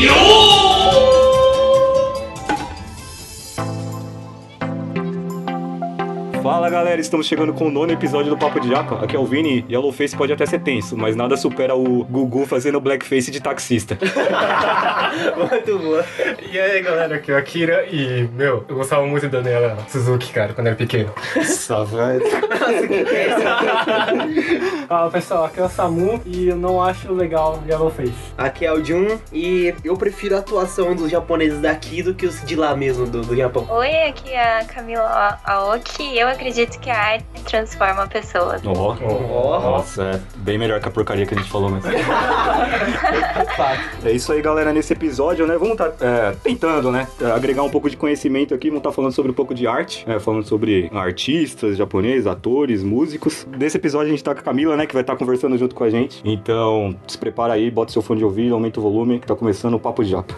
Fala galera, estamos chegando com o 9º episódio do Papo de Japa. Aqui é o Vini. Yellowface pode até ser tenso, mas nada supera o Gugu fazendo blackface de taxista. Muito boa. E aí galera, aqui é o Akira e, eu gostava muito da Daniela Suzuki, cara, quando era pequeno. Nossa, velho. Fala pessoal, aqui é o Samu e eu não acho legal o Yellowface. Aqui é o Jun e eu prefiro a atuação dos japoneses daqui do que os de lá mesmo, do Japão. Oi, aqui é a Camila Aoki. Eu acredito que a arte transforma pessoas. Nossa, é bem melhor que a porcaria que a gente falou mesmo. É isso aí, galera, nesse episódio, né, vamos estar tentando, né, agregar um pouco de conhecimento aqui, vamos estar falando sobre um pouco de arte, falando sobre artistas japoneses, atores, músicos. Nesse episódio a gente tá com a Camila, né, que vai estar conversando junto com a gente. Então, se prepara aí, bota seu fone de ouvido, aumenta o volume, que tá começando o Papo de Japa.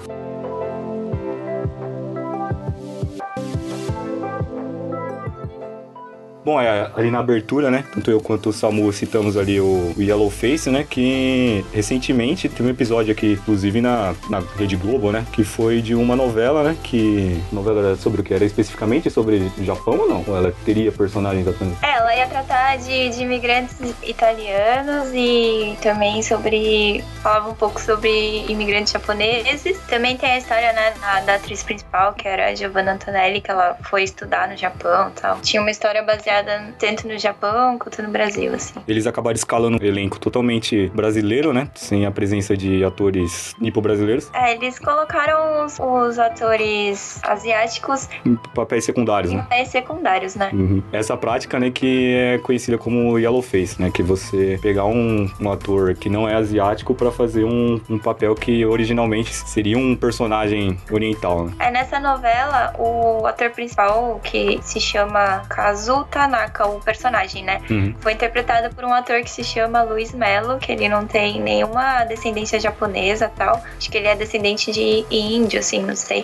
Bom, ali na abertura, né, tanto eu quanto o Samu citamos ali o Yellowface, né, que recentemente teve um episódio aqui, inclusive na Rede Globo, né, que foi de uma novela, né, que... Novela era sobre o que? Era especificamente sobre o Japão ou não? Ou ela teria personagens japoneses? Ela ia tratar de imigrantes italianos e também falava um pouco sobre imigrantes japoneses. Também tem a história, né, da atriz principal, que era a Giovanna Antonelli, que ela foi estudar no Japão e tal. Tinha uma história baseada tanto no Japão quanto no Brasil, assim. Eles acabaram escalando um elenco totalmente brasileiro, né? Sem a presença de atores nipo-brasileiros. Eles colocaram os atores asiáticos em papéis secundários, né? Papéis secundários, né? Uhum. Essa prática, né, que é conhecida como Yellowface, né? Que você pegar um ator que não é asiático pra fazer um papel que originalmente seria um personagem oriental, né? Nessa novela, o ator principal, que se chama Kazu Tanaka, o personagem, né? Uhum. Foi interpretado por um ator que se chama Luiz Melo, que ele não tem nenhuma descendência japonesa e tal. Acho que ele é descendente de índio, assim, não sei.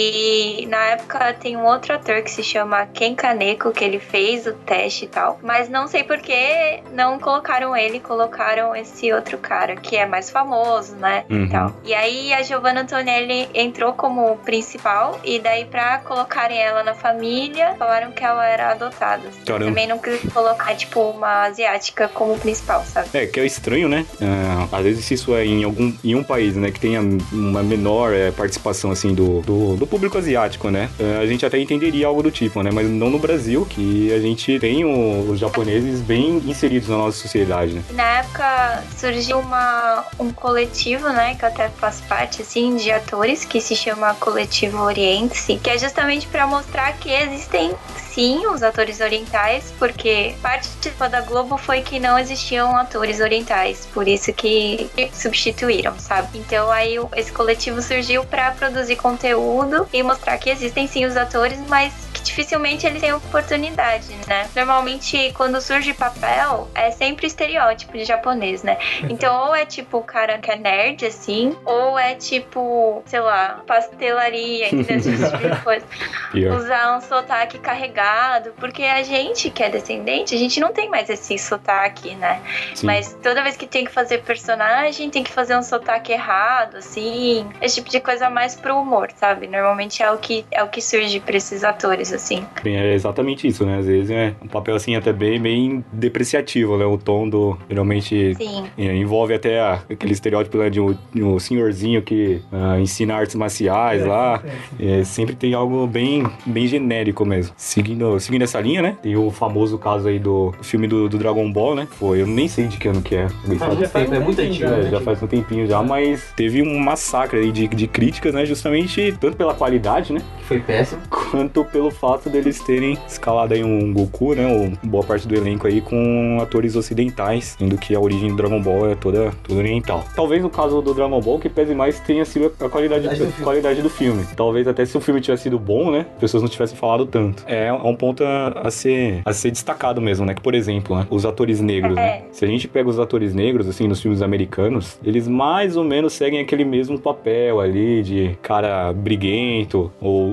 E na época tem um outro ator que se chama Ken Kaneko, que ele fez o teste e tal. Mas não sei por que não colocaram ele, colocaram esse outro cara, que é mais famoso, né? Uhum. E tal. E aí a Giovanna Antonelli entrou como principal, e daí pra colocarem ela na família, falaram que ela era adotada. Caramba. Também não quis colocar, tipo, uma asiática como principal, sabe? Que é estranho, né? Às vezes isso é em um país, né, que tenha uma menor participação, assim, do público asiático, né? A gente até entenderia algo do tipo, né? Mas não no Brasil, que a gente tem os japoneses bem inseridos na nossa sociedade, né? Na época surgiu um coletivo, né, que eu até faço parte, assim, de atores, que se chama Coletivo Oriente-se, que é justamente pra mostrar que existem sim os atores orientais, porque parte da Globo foi que não existiam atores orientais, por isso que substituíram, sabe? Então aí esse coletivo surgiu pra produzir conteúdo e mostrar que existem sim os atores, mas que dificilmente eles têm oportunidade, né? Normalmente quando surge papel é sempre estereótipo de japonês, né? Então ou é tipo o cara que é nerd assim, ou é tipo, sei lá, pastelaria, entendeu? Esse tipo de coisa. Usar um sotaque carregado, porque a gente que é descendente, a gente não tem mais esse sotaque, né? Sim. Mas toda vez que tem que fazer personagem, tem que fazer um sotaque errado, assim. Esse tipo de coisa mais pro humor, sabe? Normalmente é o que surge pra esses atores, assim. Bem, é exatamente isso, né? Às vezes é um papel, assim, até bem depreciativo, né? O tom geralmente envolve até aquele estereótipo, né, de um senhorzinho que ensina artes marciais lá. Sempre tem algo bem genérico mesmo. Seguindo essa linha, né? Tem o famoso caso aí do filme do Dragon Ball, né? Eu nem sei de que ano que é. É muito antigo. Já faz um tempinho já, mas teve um massacre aí de críticas, né? Justamente tanto pela qualidade, né? Que foi péssimo. Quanto pelo fato deles terem escalado aí um Goku, né? Ou boa parte do elenco aí com atores ocidentais, sendo que a origem do Dragon Ball é toda oriental. Talvez no caso do Dragon Ball, que pese mais tenha sido a qualidade do filme. Talvez até se o filme tivesse sido bom, né? As pessoas não tivessem falado tanto. É um ponto a ser destacado mesmo, né? Que, por exemplo, né? Os atores negros, né? Se a gente pega os atores negros, assim, nos filmes americanos, eles mais ou menos seguem aquele mesmo papel ali de cara briguento, ou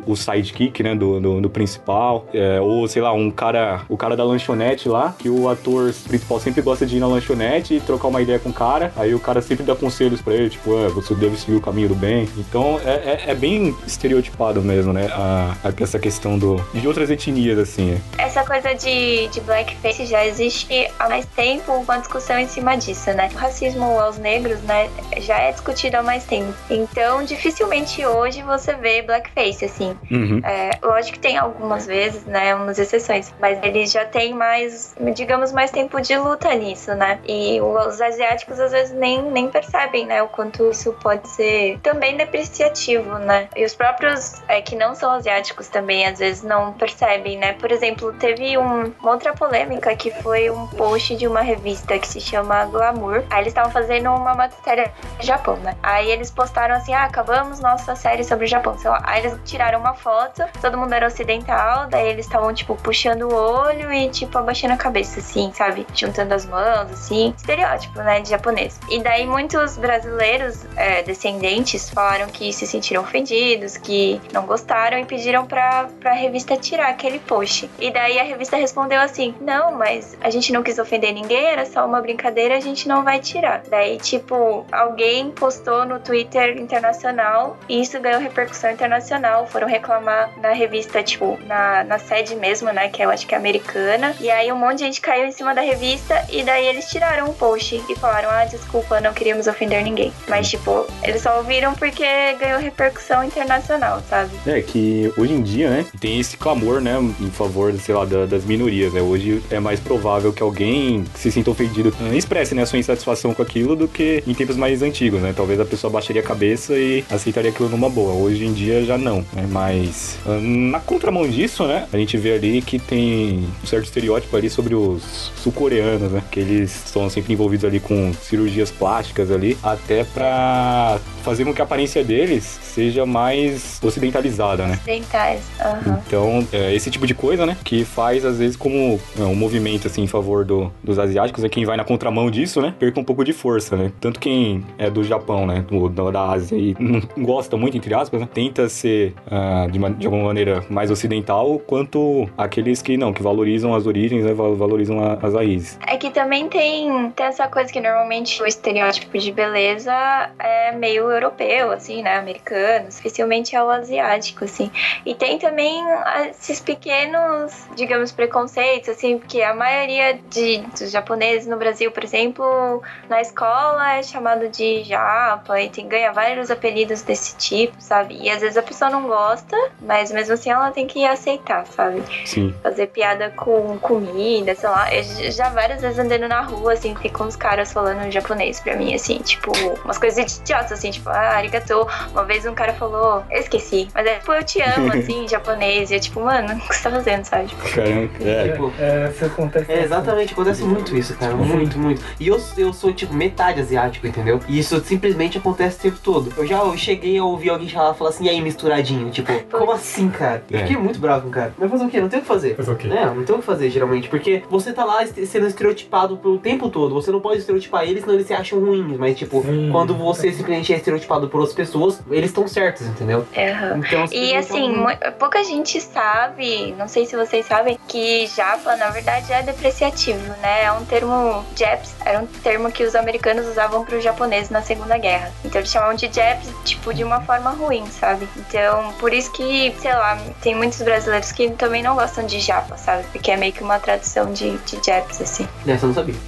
o sidekick, né, do principal. Ou, sei lá, o cara da lanchonete lá, que o ator principal sempre gosta de ir na lanchonete e trocar uma ideia com o cara. Aí o cara sempre dá conselhos pra ele, tipo, você deve seguir o caminho do bem. Então, é bem estereotipado mesmo, né, essa questão de outras etnias, assim. Essa coisa de blackface já existe há mais tempo, uma discussão em cima disso, né? O racismo aos negros, né, já é discutido há mais tempo. Então, dificilmente hoje você vê blackface, assim. Uhum. Lógico que tem algumas vezes, né, umas exceções, mas eles já têm mais, digamos, mais tempo de luta nisso, né? E os asiáticos às vezes nem percebem, né, o quanto isso pode ser também depreciativo, né? E os próprios que não são asiáticos também às vezes não percebem, né? Por exemplo, teve uma outra polêmica que foi um post de uma revista que se chama Glamour. Aí eles estavam fazendo uma matéria do Japão, né? Aí eles postaram assim, acabamos nossa série sobre o Japão, sei lá. Aí eles tiraram uma foto, todo mundo era ocidental, daí eles estavam, tipo, puxando o olho e, tipo, abaixando a cabeça, assim, sabe? Juntando as mãos, assim. Estereótipo, né, de japonês. E daí muitos brasileiros descendentes falaram que se sentiram ofendidos, que não gostaram e pediram pra revista tirar aquele post. E daí a revista respondeu assim, não, mas a gente não quis ofender ninguém, era só uma brincadeira, a gente não vai tirar. Daí, tipo, alguém postou no Twitter internacional e isso ganhou repercussão internacional. Foram reclamar na revista, tipo, na sede mesmo, né, que eu acho que é americana. E aí um monte de gente caiu em cima da revista e daí eles tiraram o post e falaram, desculpa, não queríamos ofender ninguém. Mas, tipo, eles só ouviram porque ganhou repercussão internacional, sabe? Que hoje em dia, né, tem esse clamor, né, em favor, sei lá, das minorias, né? Hoje é mais provável que alguém se sinta ofendido, expresse, né, a sua insatisfação com aquilo do que em tempos mais antigos, né? Talvez a pessoa baixaria a cabeça e aceitaria aquilo numa boa. Hoje em dia já não, né? Mas na contramão disso, né, a gente vê ali que tem um certo estereótipo ali sobre os sul-coreanos, né? Que eles estão sempre envolvidos ali com cirurgias plásticas ali, até pra fazer com que a aparência deles seja mais ocidentalizada, né? Ocidentais, aham. Então, esse tipo de coisa, né, que faz, às vezes, como um movimento, assim, em favor dos asiáticos, quem vai na contramão disso, né, perca um pouco de força, né? Tanto quem é do Japão, né, da Ásia, e não gosta muito, entre aspas, né, tenta ser, de alguma maneira, mais ocidental, quanto aqueles que valorizam as origens, né, valorizam as raízes. É que também tem essa coisa que normalmente o estereótipo de beleza é meio europeu, assim, né, americano, especialmente é o asiático, assim. E tem também esses pequenos, digamos, preconceitos, assim, porque a maioria dos japoneses no Brasil, por exemplo, na escola é chamado de japa e ganha vários apelidos desse tipo, sabe? E às vezes a pessoa não gosta, mas mesmo assim ela tem que aceitar, sabe? Sim. Fazer piada com comida, sei lá. Eu já várias vezes andando na rua, assim, ficam uns caras falando japonês pra mim, assim, tipo, umas coisas idiotas, assim, tipo, arigato. Uma vez um cara falou, eu esqueci, mas tipo, eu te amo, assim, em japonês. E eu, tipo, mano, o que você tá fazendo, sabe? Tipo, Caramba, Isso acontece. Exatamente, acontece muito isso, cara. Muito, muito. E eu sou, tipo, metade asiático, entendeu? E isso simplesmente acontece o tempo todo. Eu cheguei a ouvir alguém falar assim, e aí, misturadinho. Tipo, como assim, cara? Eu fiquei muito bravo com o cara. Mas fazer o quê? Não tem o que fazer. Fazer o quê? Não tem o que fazer, geralmente. Porque você tá lá sendo estereotipado pelo tempo todo. Você não pode estereotipar eles, senão eles se acham ruins. Mas, tipo, quando você simplesmente é estereotipado por outras pessoas, eles estão certos, entendeu? Então, e assim, pouca gente sabe, não sei se vocês sabem, que japa, na verdade, é depreciativo, né? É um termo, Japs, era um termo que os americanos usavam pro japonês na Segunda Guerra. Então eles chamavam de Japs, tipo, de uma forma ruim, sabe? Então, por isso que, sei lá, tem muitos brasileiros que também não gostam de japa, sabe? Porque é meio que uma tradução de Japs, assim. Essa eu não sabia.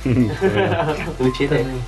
Eu não tinha ideia.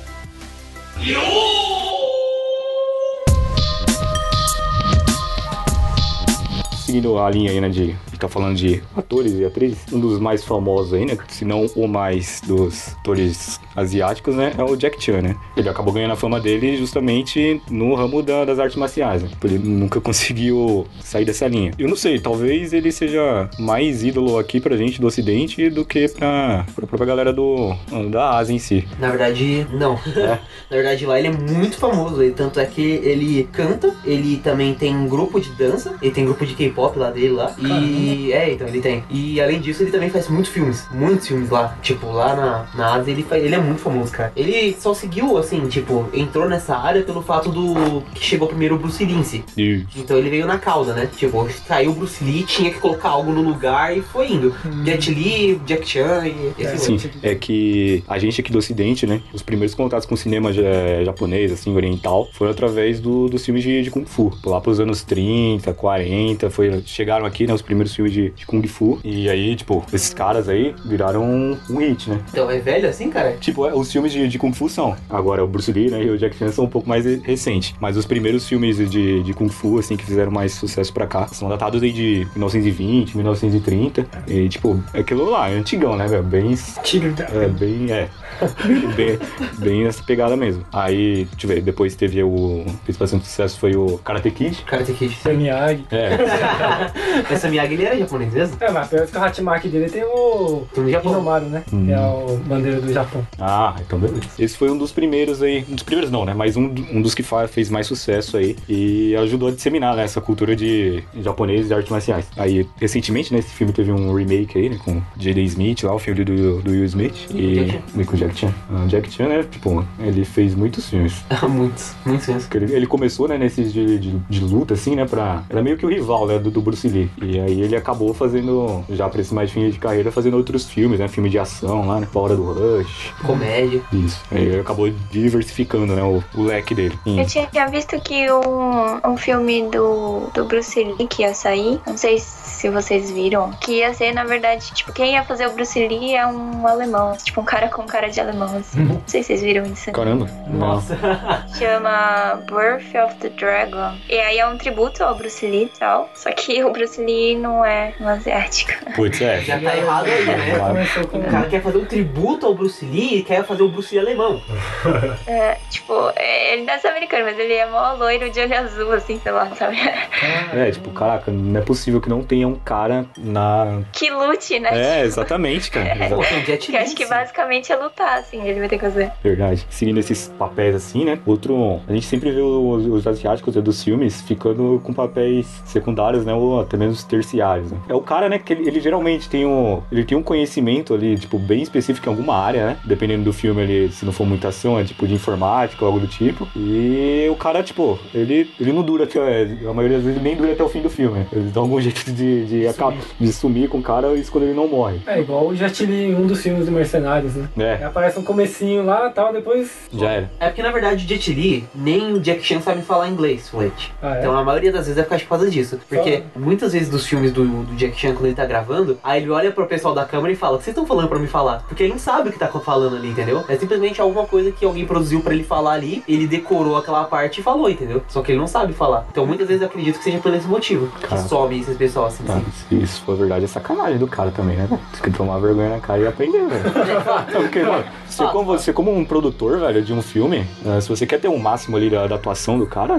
Seguindo a linha aí, né, de ficar falando de atores e atrizes, um dos mais famosos aí, né, se não o mais dos atores asiáticos, né, é o Jack Chan, né? Ele acabou ganhando a fama dele justamente no ramo das artes marciais, né? Ele nunca conseguiu sair dessa linha. Eu não sei, talvez ele seja mais ídolo aqui pra gente do Ocidente do que pra própria galera da Ásia em si. Na verdade, não. Na verdade, lá ele é muito famoso. Tanto é que ele canta, ele também tem um grupo de dança, ele tem um grupo de K-pop lá dele lá. E E então ele tem. E além disso, ele também faz muitos filmes lá. Tipo, lá na Ásia ele é muito famoso, cara. Ele só seguiu, assim, tipo, entrou nessa área pelo fato do que chegou primeiro o Bruce Lee em si. Isso. Então ele veio na causa, né? Tipo, saiu o Bruce Lee, tinha que colocar algo no lugar e foi indo. Jet Li, Jack Chan e esse Sim, outro. é que a gente aqui do Ocidente, né, os primeiros contatos com o cinema japonês, assim, oriental, foram através dos filmes de Kung Fu. Lá pros anos 30, 40, chegaram aqui, né, os primeiros filmes de Kung Fu. E aí, tipo, esses caras aí viraram um hit, né? Então é velho assim, cara? Tipo, os filmes de Kung Fu são. Agora, o Bruce Lee, né, e o Jack Chan são um pouco mais recentes. Mas os primeiros filmes de Kung Fu, assim, que fizeram mais sucesso pra cá, são datados aí de 1920, 1930. E, tipo, aquilo lá, é antigão, né, velho? Bem... bem essa pegada mesmo. Aí, deixa eu ver, depois teve fez bastante sucesso, foi o Karate Kid. Karate Kid. Miyagi. Essa Miyagi, ele era japonês mesmo? Mas pelo que o Hatimaki dele tem o Tem no Japão. Hinomaru, né? Que é o bandeira do Japão. Ah, então beleza. Esse foi um dos primeiros aí, um dos primeiros não, né, mas um dos que fez mais sucesso aí e ajudou a disseminar, né, essa cultura de japonês e artes marciais. Aí, recentemente, né, esse filme teve um remake aí, né, com Jaden Smith lá, o filho do Will Smith e com o Jack Chan. Jack Chan, né, tipo, ele fez muitos filmes. muitos filmes. Ele começou, né, nesses de luta, assim, né, era meio que o rival, né, do Bruce Lee. E aí ele acabou fazendo, já pra esse mais fim de carreira, fazendo outros filmes, né, filme de ação lá, né, A Hora do Rush. Comédia. Isso. Aí ele acabou diversificando, né, o leque dele. Eu tinha visto que um filme do Bruce Lee que ia sair, não sei se vocês viram, que ia ser, na verdade, tipo, quem ia fazer o Bruce Lee é um alemão, tipo, um cara com cara de alemão, assim. Não sei se vocês viram isso. Caramba. Nossa. Chama Birth of the Dragon. E aí é um tributo ao Bruce Lee e tal, só que o Bruce Lee não é um asiático. Putz, Já tá errado aí, né? Começou com O cara quer fazer um tributo ao Bruce Lee e quer fazer o Bruce Lee alemão. Tipo, ele não é americano, mas ele é mó loiro de olho azul, assim, sei lá, sabe? Tipo, caraca, não é possível que não tenha um cara na... Que lute, né? Exatamente, cara. Pô, tem o Jet Que Li. acho que basicamente é lutar, assim, ele vai ter que fazer. Verdade. Seguindo esses papéis assim, né? A gente sempre vê os asiáticos, né, dos filmes ficando com papéis secundários, né? Ou até mesmo terciários, né? É o cara, né? Que ele geralmente tem um conhecimento ali, tipo, bem específico em alguma área, né? Dependendo do filme, se não for muita ação, é tipo de informática ou algo do tipo. E o cara, tipo, ele não dura até... A maioria das vezes ele nem dura até o fim do filme. Né? Eles dão algum jeito de sumir com o cara isso quando ele não morre. É igual o Jet Li em um dos filmes do Mercenários, né? Ele aparece no comecinho lá e tal, depois... Já era. É porque, na verdade, o Jet Li, nem o Jack Chan sabe falar inglês fluente. Então, a maioria das vezes é por causa disso. Porque muitas vezes dos filmes do Jack Chan, quando ele tá gravando, aí ele olha pro pessoal da câmera e fala: o que vocês estão falando pra me falar? Porque ele não sabe o que tá falando ali, entendeu? É simplesmente alguma coisa que alguém produziu pra ele falar ali, ele decorou aquela parte e falou, entendeu? Só que ele não sabe falar. Então, muitas vezes eu acredito que seja por esse motivo que some esses pessoal assim. Se isso for verdade, é sacanagem do cara também, né? Você tem que tomar vergonha na cara e aprender, velho. Porque, mano, você como um produtor, velho, de um filme, se você quer ter um máximo ali da atuação do cara,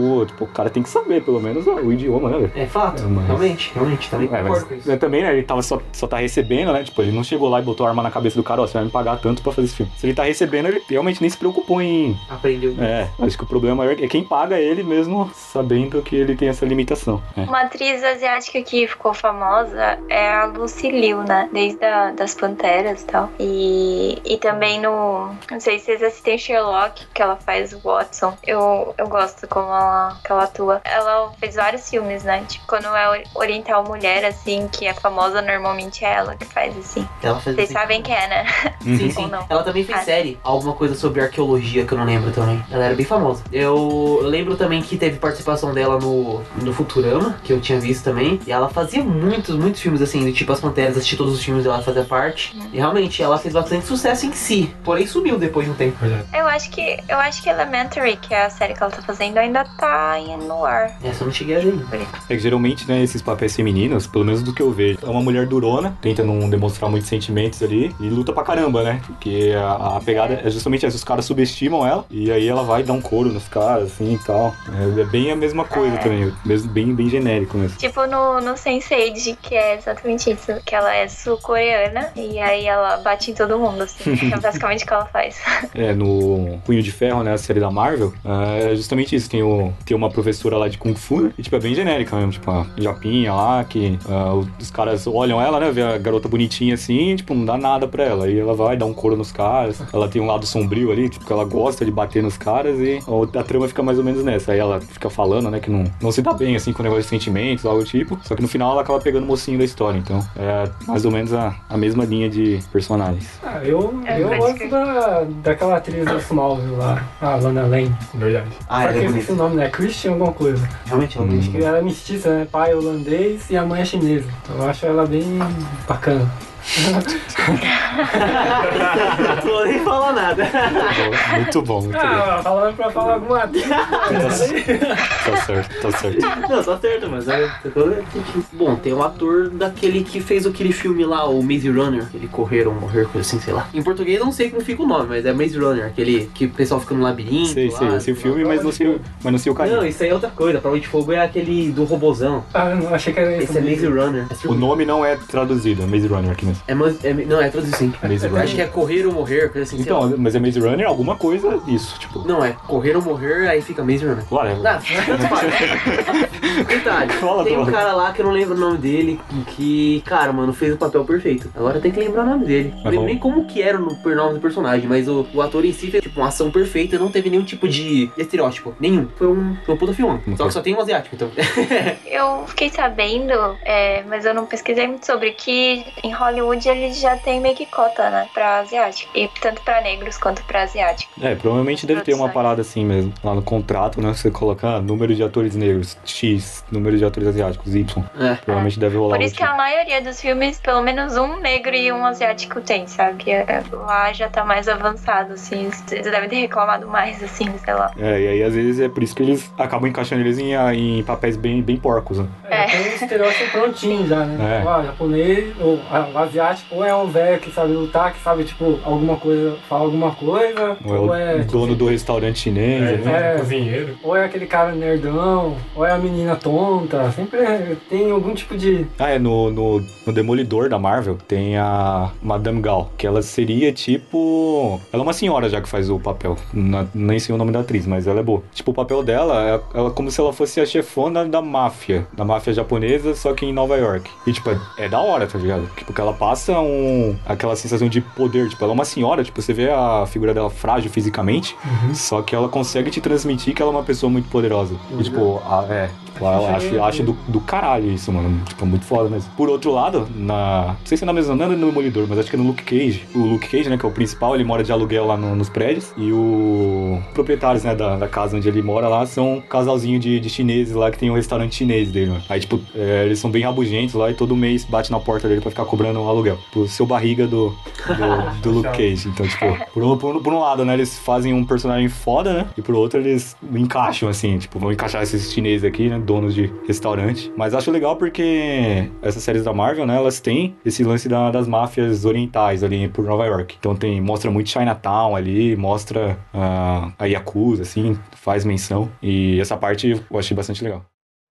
o cara tem que saber, pelo menos, o idioma, né, velho? É fato, realmente, também concordo com isso. Também, né, ele só tá recebendo, né, tipo, ele não chegou lá e botou a arma na cabeça do cara, ó, você vai me pagar tanto pra fazer esse filme. Se ele tá recebendo, ele realmente nem se preocupou em... Aprendeu. Acho que o problema maior é quem paga ele mesmo, sabendo que ele tem essa limitação. Uma atriz asiática que ficou famosa é a Lucy Liu, né, desde das Panteras e tal. E também não sei se vocês assistem Sherlock, que ela faz o Watson. Eu gosto como que ela atua. Ela fez vários filmes, né? Tipo, quando é Oriental Mulher, assim, que é famosa, normalmente é ela que faz, assim. Vocês sabem quem é, né? Sim. Ela também fez série, alguma coisa sobre arqueologia que eu não lembro também. Ela era bem famosa. Eu lembro também que teve participação dela no Futurama, que eu tinha visto também. E ela fazia muitos filmes, assim, do tipo As Panteras, assisti todos os filmes dela, fazia parte. E realmente, ela fez bastante sucesso em si. Porém, sumiu depois de um tempo. Eu acho que Elementary, que é a série que ela tá fazendo, ainda tá no ar. Essa eu não cheguei a ver. É que geralmente, né, esses papéis femininos, pelo menos do que eu vejo, é uma mulher durona, tenta não demonstrar muitos sentimentos ali e luta pra caramba, né? Porque a pegada é justamente essa, os caras subestimam ela e aí ela vai dar um couro nos caras, assim e tal. É bem a mesma coisa também, mesmo bem genérico mesmo. Tipo no Sense8, que é exatamente isso, que ela é sul-coreana e aí ela bate em todo mundo, assim. É basicamente o que ela faz. No Punho de Ferro, né, a série da Marvel, é justamente isso, tem uma professora lá de Kung Fu, né, e tipo, é bem genérica mesmo, tipo, a japinha lá, lá, que os caras olham ela, né, vê a garota bonitinha assim, tipo, não dá nada pra ela. Aí ela vai dar um couro nos caras, ela tem um lado sombrio ali, tipo, que ela gosta de bater nos caras e a trama fica mais ou menos nessa. Aí ela fica falando, né, que não se dá bem, assim, com o negócio de sentimentos, algo do tipo. Só que no final ela acaba pegando o mocinho da história, então é mais ou menos a mesma linha de personagens. Eu gosto daquela atriz do Smallville lá, a Lana Lang. Verdade. Só que eu esqueci o nome, né? Christian alguma coisa. Realmente, ela Acho que ela é mestiça, né? Pai holandês e a mãe é chinesa. Então eu acho ela bem bacana. Não vou nem falar nada. Muito bom, muito bom. Falando pra falar alguma coisa. Tá certo. Não, tá certo, mas bom, tem um ator daquele que fez aquele filme lá, o Maze Runner, ele Correr ou Morrer, coisa assim, sei lá. Em português eu não sei como fica o nome, mas é Maze Runner, aquele que o pessoal fica no labirinto. Sei, o filme, mas não sei o carinho. Não, isso aí é outra coisa. Prova de Fogo é aquele do robozão. Não, achei que era esse. Esse é Maze Runner. O nome não é traduzido, é Maze Runner aqui mesmo. Não, é traduzido sim. Acho que é Correr ou Morrer, coisa assim. Então, mas é Maze Runner alguma coisa isso, tipo. Não, é Correr ou Morrer, aí fica Maze Runner. Claro. Detalhe, tem um cara lá que eu não lembro o nome dele, que, cara, mano, fez o papel perfeito. Agora tem que lembrar o nome dele. Não lembro nem como que era o nome do personagem, mas o ator em si fez, tipo, uma ação perfeita, não teve nenhum tipo de estereótipo. Nenhum. Foi um puta filme. Só que só tem um asiático, então. Eu fiquei sabendo, mas eu não pesquisei muito sobre, que em Hollywood eles já tem meio que cota, né, pra asiático. E tanto pra negros quanto pra asiático. Provavelmente deve ter uma parada assim mesmo. Lá no contrato, né, você colocar número de atores negros, X, número de atores asiáticos, Y. Provavelmente deve rolar. Por isso que a maioria dos filmes, pelo menos um negro e um asiático tem, sabe? Lá já tá mais avançado, assim. Eles devem ter reclamado mais, assim, sei lá. E aí às vezes é por isso que eles acabam encaixando eles em papéis bem porcos, né? Tem um estereótipo prontinho já, né? Japonês, ou asiático, ou é um velho que sabe lutar, que sabe, tipo, alguma coisa, fala alguma coisa. Ou é o dono do restaurante chinês, cozinheiro. Ou é aquele cara nerdão, ou é a menina tonta. Sempre tem algum tipo de... No Demolidor da Marvel tem a Madame Gal, que ela seria tipo... Ela é uma senhora já que faz o papel. Nem sei o nome da atriz, mas ela é boa. Tipo, o papel dela é como se ela fosse a chefona da máfia japonesa, só que em Nova York. E, tipo, é da hora, tá ligado? Porque ela passa aquela sensação de poder. Tipo, ela é uma senhora, tipo, você vê a figura dela frágil fisicamente, só que ela consegue te transmitir que ela é uma pessoa muito poderosa. E, tipo, eu acho do caralho isso, mano. Tipo, muito foda mesmo. Por outro lado, não sei se é na mesma, não é no Demolidor, mas acho que é no Luke Cage. O Luke Cage, né, que é o principal, ele mora de aluguel lá nos prédios. E os proprietários, né, da casa onde ele mora lá são um casalzinho de chineses lá que tem um restaurante chinês dele, mano. Aí, tipo, eles são bem rabugentos lá e todo mês bate na porta dele pra ficar cobrando um aluguel. Pro seu barriga do Luke Cage. Então, tipo, por um lado, né, eles fazem um personagem foda, né? E por outro, eles encaixam, assim, tipo, vão encaixar esses chineses aqui, né? Donos de restaurante. Mas acho legal porque essas séries da Marvel, né? Elas têm esse lance das máfias orientais ali por Nova York. Então mostra muito Chinatown ali, mostra a Yakuza, assim, faz menção. E essa parte eu achei bastante legal.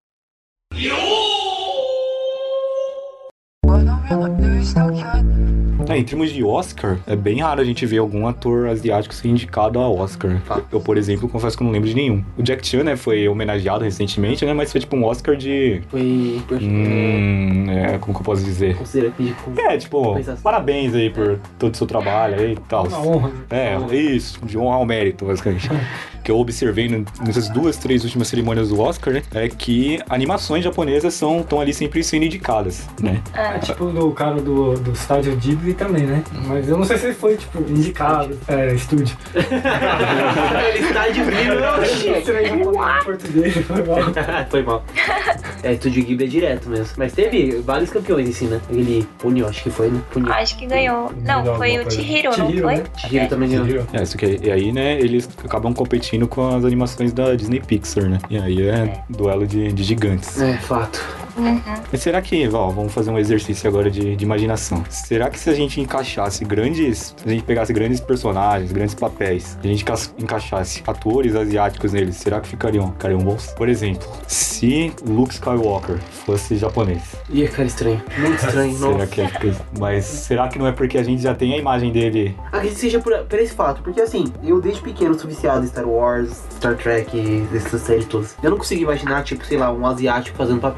Em termos de Oscar, é bem raro a gente ver algum ator asiático ser indicado a Oscar. Eu, por exemplo, confesso que eu não lembro de nenhum. O Jack Chan, né, foi homenageado recentemente, né, mas foi tipo um Oscar de... Foi... como que eu posso dizer? Considera que tipo, parabéns aí por todo o seu trabalho aí e tal. Uma honra. Isso, de honra ao mérito, basicamente. Que eu observei nessas 2-3 últimas cerimônias do Oscar, né, é que animações japonesas estão ali sempre sendo indicadas, né? Tipo no cara do Studio Ghibli também, né? Mas eu não sei se ele foi, tipo, indicado, estúdio. Ele está de brilho. Português, foi mal. Foi mal. Estúdio Ghibli é direto mesmo. Mas teve vários campeões em si, né? Ele, Punio, acho que foi, né? Punio. Acho que ganhou. Não, foi o Chihiro, não foi? Né? Chihiro também ganhou. Isso aqui. E aí, né, eles acabam competindo com as animações da Disney Pixar, né? E aí duelo de gigantes. Fato. Mas será que, vamos fazer um exercício agora de imaginação. Será que se a gente encaixasse se a gente pegasse grandes personagens, grandes papéis, a gente encaixasse atores asiáticos neles, será que ficariam bons? Por exemplo, se Luke Skywalker fosse japonês. Cara, estranho. Muito estranho. Será que é? Mas será que não é porque a gente já tem a imagem dele? Acredito que seja por esse fato, porque assim, eu desde pequeno sou viciado em Star Wars, Star Trek, essas séries todas. Eu não consigo imaginar, tipo, sei lá, um asiático fazendo papel principal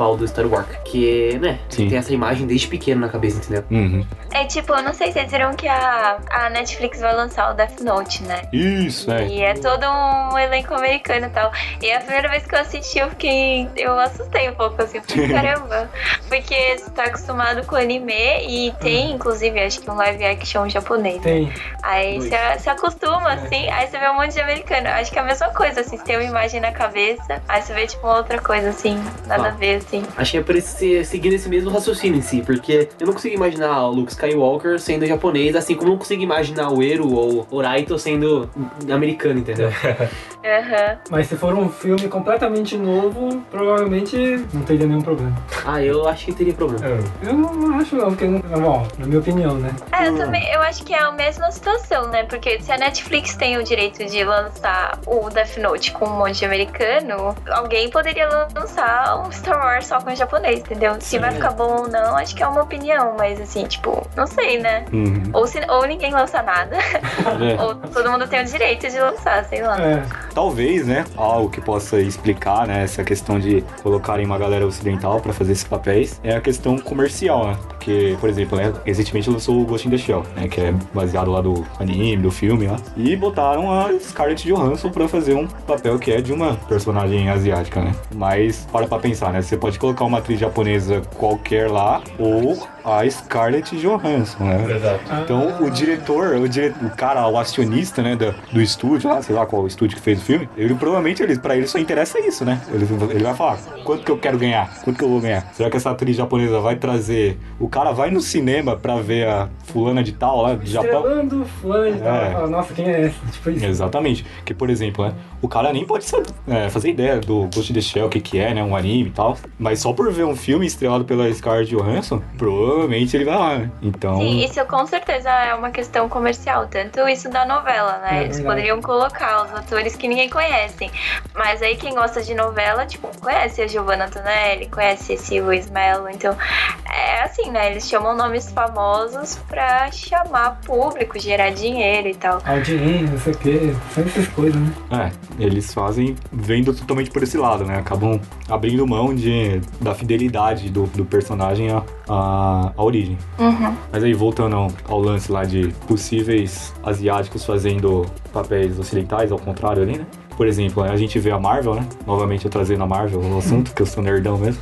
principal do Star Wars. Que, né, Sim. tem essa imagem desde pequeno na cabeça, entendeu? Uhum. É tipo, eu não sei se vocês viram que a Netflix vai lançar o Death Note, né? Isso, E é todo um elenco americano e tal. E a primeira vez que eu assisti, eu assustei um pouco, assim, falei, caramba. Porque você tá acostumado com anime e tem, inclusive, acho que um live action japonês. Tem. Aí você acostuma, assim, aí você vê um monte de americano. Acho que é a mesma coisa, assim, você tem uma imagem na cabeça, aí você vê, tipo, uma outra coisa, assim, nada a ver, assim. Acho que é por isso seguir esse mesmo raciocínio em si, porque eu não consigo imaginar o Luke Skywalker sendo japonês, assim como eu não consigo imaginar o Eru ou o Raito sendo americano, entendeu? Mas se for um filme completamente novo, provavelmente não teria nenhum problema. Ah, eu acho que teria problema. Eu não acho não, porque, bom, na minha opinião, né? Eu acho que é a mesma situação, né? Porque se a Netflix tem o direito de lançar o Death Note com um monte de americano, alguém poderia lançar um Star Wars só com japonês, entendeu? Se vai ficar bom ou não, acho que é uma opinião, mas assim, tipo, não sei, né? Ou ninguém lança nada, ou todo mundo tem o direito de lançar, sei lá. Talvez, né, algo que possa explicar, né, essa questão de colocarem uma galera ocidental pra fazer esses papéis é a questão comercial, né? Porque, por exemplo, né, recentemente lançou o Ghost in the Shell, né, que é baseado lá do anime, do filme lá, e botaram a Scarlett Johansson pra fazer um papel que é de uma personagem asiática, né? Mas, pra pensar, né, você pode colocar uma atriz japonesa qualquer lá, ou a Scarlett Johansson, né? Exato. Então, o cara, o acionista, né, do estúdio, lá, sei lá qual estúdio que fez o filme, ele provavelmente, pra ele só interessa isso, né? Ele vai falar, quanto que eu quero ganhar? Quanto que eu vou ganhar? Será que essa atriz japonesa vai trazer... O cara vai no cinema pra ver a fulana de tal lá, de Japão? Estrelando fulana de tal, fala, nossa, quem é essa? Tipo isso. Exatamente. Que, por exemplo, né, o cara nem pode fazer ideia do Ghost in the Shell, o que é, né, um anime e tal, mas só por ver um filme estrelado pela Scarlett Johansson, provavelmente ele vai lá, né? Então... Sim, isso com certeza é uma questão comercial, tanto isso da novela, né? Eles poderiam colocar os atores que ninguém conhece, mas aí quem gosta de novela, tipo, conhece a Giovanna Antonelli, conhece esse Luiz Melo, então é assim, né? Eles chamam nomes famosos pra chamar público, gerar dinheiro e tal. Audiência, não sei o que, são essas coisas, né? Eles fazem, vendo totalmente por esse lado, né? Acabam abrindo mão da fidelidade do personagem à origem. Mas aí, voltando ao lance lá de possíveis asiáticos fazendo papéis ocidentais, ao contrário ali, né? Por exemplo, a gente vê a Marvel, né? Novamente eu trazendo a Marvel no assunto, que eu sou nerdão mesmo.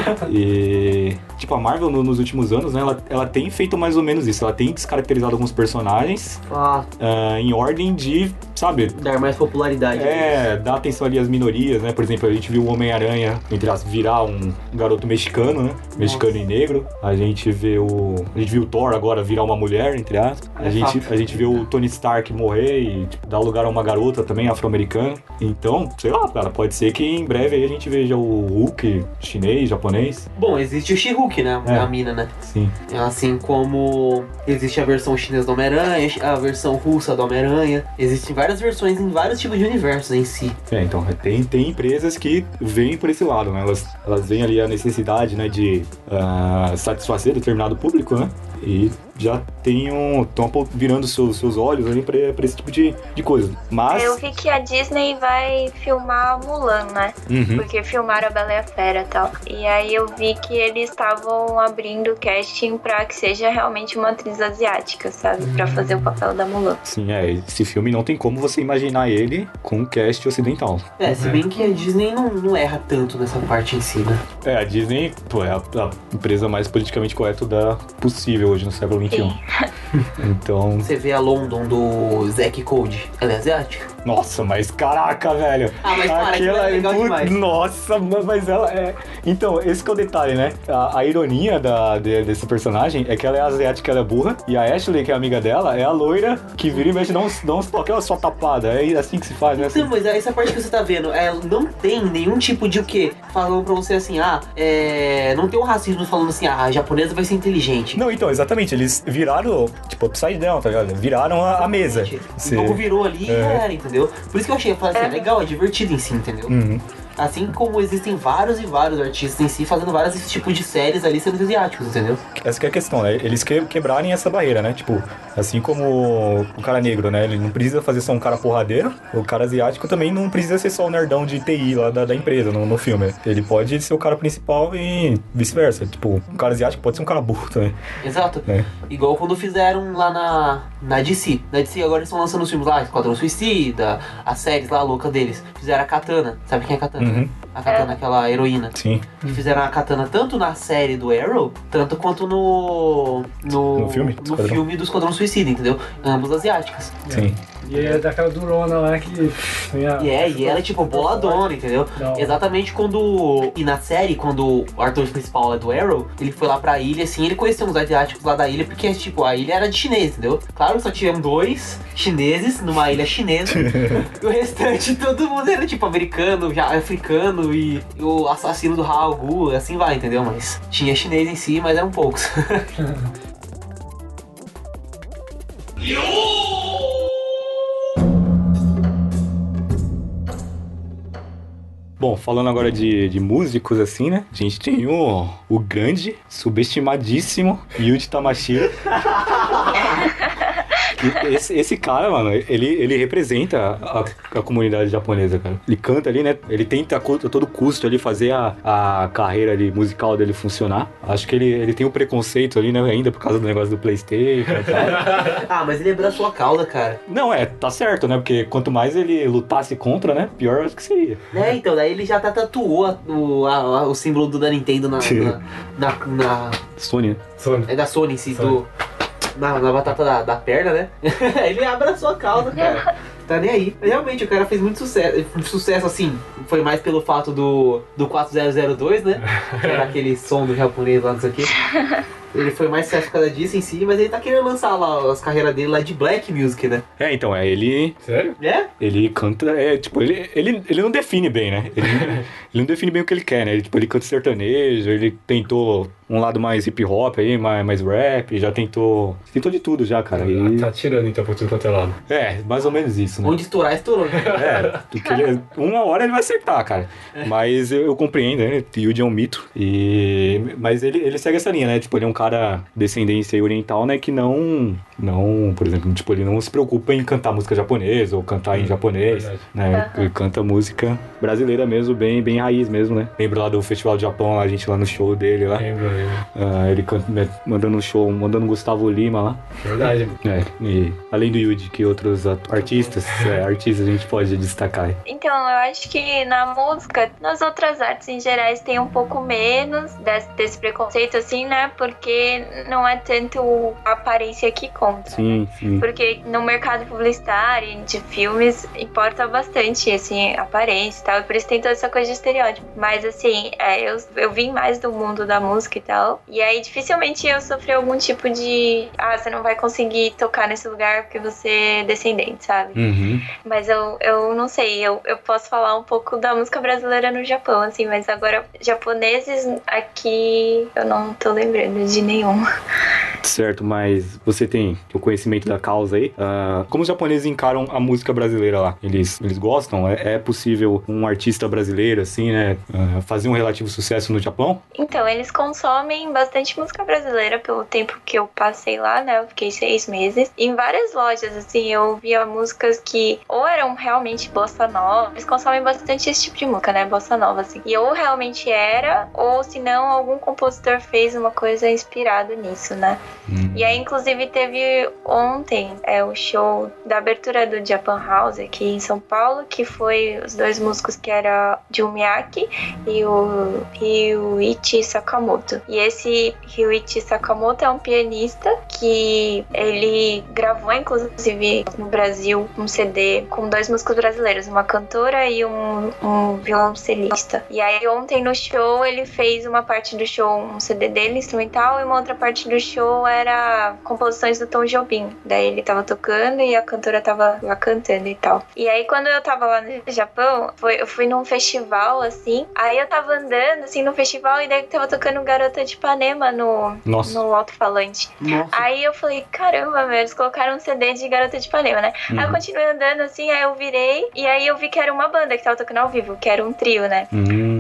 E... tipo, a Marvel nos últimos anos, né? Ela tem feito mais ou menos isso. Ela tem descaracterizado alguns personagens em ordem de, sabe... dar mais popularidade. Dar atenção ali às minorias, né? Por exemplo, a gente viu o Homem-Aranha, entre aspas, virar um garoto mexicano, né? Mexicano e negro. A gente viu o Thor agora virar uma mulher, entre aspas. A gente viu o Tony Stark morrer e tipo, dar lugar a uma garota também afro-americana. Então, sei lá, cara, pode ser que em breve aí a gente veja o Hulk chinês, japonês. Bom, existe o She-Hulk, né? A mina, né? Sim. Assim como existe a versão chinesa do Homem-Aranha, a versão russa do Homem-Aranha. Existem várias versões em vários tipos de universos em si. Então, tem empresas que vêm por esse lado, né? Elas veem ali a necessidade, né, de satisfazer determinado público, né? E já estão virando seus olhos ali pra esse tipo de coisa. Mas... eu vi que a Disney vai filmar Mulan, né? Porque filmaram a Bela e a Fera e tal. E aí eu vi que eles estavam abrindo casting pra que seja realmente uma atriz asiática, sabe? Pra fazer o papel da Mulan. Sim, esse filme não tem como você imaginar ele com um cast ocidental. Se bem que a Disney não erra tanto nessa parte em si, né? A Disney, é a empresa mais politicamente correta possível hoje no século XXI. Então... você vê a London do Zack Code, ela é asiática? Nossa, mas caraca, velho. Mas aquela é legal demais. Nossa, mas ela é... Então, esse que é o detalhe, né? A ironia desse personagem é que ela é asiática, ela é burra, e a Ashley, que é amiga dela, é a loira que vira e mexe dá uns toques, ela só tapada. É assim que se faz, né? Então, mas essa parte que você tá vendo, não tem nenhum tipo de o quê? Falando pra você assim, não tem um racismo falando assim, a japonesa vai ser inteligente. Não, então, exatamente, eles viraram, tipo, upside down, tá ligado? Viraram a mesa. O jogo virou ali e já era, entendeu? Por isso que eu falei assim, é legal, é divertido em si, entendeu? Assim como existem vários e vários artistas em si fazendo vários tipos de séries ali sendo asiáticos, entendeu? essa que é a questão, né? Eles quebrarem essa barreira, né? Tipo, assim como o cara negro, né? Ele não precisa fazer só um cara porradeiro, o cara asiático também não precisa ser só o nerdão de TI lá da empresa no filme. Ele pode ser o cara principal e vice-versa. Tipo, um cara asiático pode ser um cara burro também. Exato. Igual quando fizeram lá na DC. Na DC agora eles estão lançando os filmes lá, Esquadrão Suicida, as séries lá louca deles. Fizeram a Katana. Sabe quem é a Katana? Uhum. A Katana, aquela heroína. Sim. E fizeram a Katana tanto na série do Arrow, tanto quanto no filme? No filme do Esquadrão Suicida, entendeu? Ambas asiáticas. Sim. E é daquela durona lá que... E ela é tipo boladona, entendeu? Não. Exatamente quando... E na série, quando o ator principal é do Arrow, ele foi lá pra ilha, assim, ele conheceu uns asiáticos lá da ilha, porque, tipo, a ilha era de chinês, entendeu? Claro, só tivemos 2 chineses numa ilha chinesa, e o restante, todo mundo era, tipo, americano, já africano, e o assassino do Raul Gu, assim vai, entendeu? Mas tinha chinês em si, mas eram poucos. Bom, falando agora de músicos, assim, né? A gente tem o grande, subestimadíssimo Yuji Tamashiro. Esse cara, mano, ele representa a comunidade japonesa, cara. Ele canta ali, né? Ele tenta a todo custo ali fazer a carreira ali musical dele funcionar. Acho que ele tem um preconceito ali, né? Ainda por causa do negócio do PlayStation e tal. Mas ele abraçou a causa, cara. Não, tá certo, né? Porque quanto mais ele lutasse contra, né? Pior acho que seria. Então, daí ele já tatuou o símbolo da Nintendo na Sony, né? É da Sony em si, na batata da perna, né? Ele abraçou a causa, cara. Tá nem aí. Realmente, o cara fez muito sucesso, assim. Foi mais pelo fato do 4002, né? Que era aquele som do japonês lá, não sei o quê. Ele foi mais sucesso por causa disso em si, mas ele tá querendo lançar lá as carreiras dele lá de black music, né? Então, ele... Sério? Ele canta, tipo, ele não define bem, né? Ele não define bem o que ele quer, né? Ele canta sertanejo, ele tentou um lado mais hip hop aí, mais rap, já tentou de tudo já, cara. Tá tirando então por tudo quanto é lado. Mais ou menos isso, né? Onde estourar, estourou. Porque uma hora ele vai acertar, cara. Mas eu compreendo, né? Yuji é um mito. Mas ele segue essa linha, né? Tipo, ele é um cara descendência oriental, né? Que não, por exemplo, tipo, ele não se preocupa em cantar música japonesa ou cantar em japonês, né? Ele canta música brasileira mesmo, bem raiz mesmo, né? Lembro lá do Festival do Japão, a gente lá no show dele lá. Lembro. Ele canta, mandando um show, mandando Gustavo Lima lá. Verdade. E além do Yuji, que outros artistas a gente pode destacar? Então, eu acho que na música, nas outras artes em gerais tem um pouco menos desse preconceito, assim, né? Porque não é tanto a aparência que conta. Sim. Porque no mercado publicitário de filmes importa bastante, assim, a aparência e tal. E por isso tem toda essa coisa de estereótipo. Mas, assim, eu vim mais do mundo da música e tal. E aí, dificilmente eu sofri algum tipo de... você não vai conseguir tocar nesse lugar porque você é descendente, sabe? Uhum. Mas eu não sei, eu posso falar um pouo da música brasileira no Japão, assim, mas agora japoneses aqui eu não tô lembrando de nenhum. Certo, mas você tem o conhecimento da causa aí. Como os japoneses encaram a música brasileira lá? Eles gostam? É possível um artista brasileiro, assim, né, fazer um relativo sucesso no Japão? Então, eles consomem bastante música brasileira pelo tempo que eu passei lá, né? Eu fiquei 6 meses. Em várias lojas, assim, eu ouvia músicas que ou eram realmente bossa nova. Eles consomem bastante esse tipo de música, né? Bossa nova, assim. E ou realmente era, ou se não, algum compositor fez uma coisa inspirada nisso, né? E aí, inclusive, teve ontem o show da abertura do Japan House aqui em São Paulo, que foi os 2 músicos que era Jun Miyake e o Ryuichi Sakamoto. E esse Ryuichi Sakamoto é um pianista que ele gravou, inclusive, no Brasil, um CD com 2 músicos brasileiros, uma cantora e um violoncelista. E aí, ontem no show, ele fez uma parte do show, um CD dele, instrumental, e uma outra parte do show era composições do Tom Jobim. Daí ele tava tocando e a cantora tava lá cantando e tal. E aí, quando eu tava lá no Japão, eu fui num festival, assim, aí eu tava andando, assim, no festival, e daí tava tocando Garota de Ipanema no alto-falante. Aí eu falei, caramba, eles colocaram um CD de Garota de Ipanema, né? Aí eu continuei andando, assim, aí eu virei, e aí eu vi que era uma banda que tava tocando ao vivo, que era um trio, né?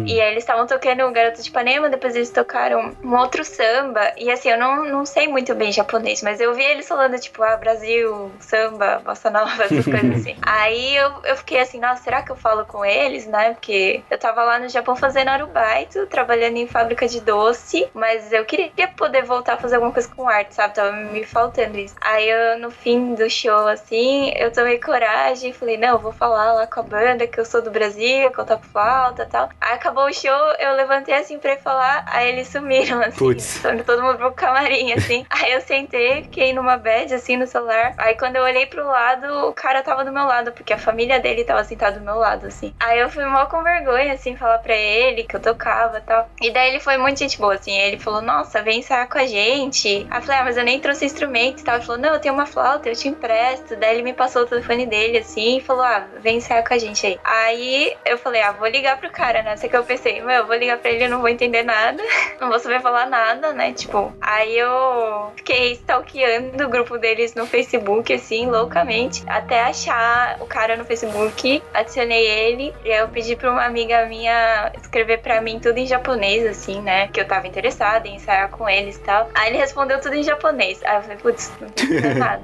E aí eles estavam tocando Garota de Ipanema, depois eles tocaram um outro samba. E assim, eu não sei muito bem japonês, mas eu vi eles falando, tipo, Brasil, samba, bossa nova, essas coisas assim. Aí eu fiquei assim, nossa, será que eu falo com eles, né? Porque eu tava lá no Japão fazendo arubaito, trabalhando em fábrica de doce, mas eu queria poder voltar a fazer alguma coisa com arte, sabe? Tava me faltando isso. Aí eu, no fim do show, assim, eu tomei coragem e falei, não, eu vou falar lá com a banda que eu sou do Brasil, que eu toco flauta e tal. Aí acabou o show, eu levantei assim pra ir falar, aí eles sumiram, assim, todo mundo pro camarim, assim. Aí eu sentei, fiquei numa bed, assim, no celular. Aí quando eu olhei pro lado, o cara tava do meu lado, porque a família dele tava sentada do meu lado, assim. Aí eu fui mal com vergonha, assim, falar pra ele que eu tocava e tal. E daí ele foi muito gente boa, assim. Ele falou, nossa, vem ensaiar com a gente. Aí eu falei, mas eu nem trouxe instrumento e tal. Ele falou, não, eu tenho uma flauta, eu te empresto. Daí ele me passou o telefone dele, assim, e falou, vem ensaiar com a gente aí. Aí eu falei, vou ligar pro cara, né? Só que eu pensei, eu vou ligar pra ele, eu não vou entender nada. Não vou saber falar nada, né? Tipo, aí eu fiquei stalkeando o grupo deles no Facebook, assim, loucamente, até achar o cara no Facebook, adicionei ele, e aí eu pedi pra uma amiga minha escrever pra mim tudo em japonês, assim, né? Que eu tava interessada em ensaiar com eles e tal. Aí ele respondeu tudo em japonês. Aí eu falei, putz, não entendo nada.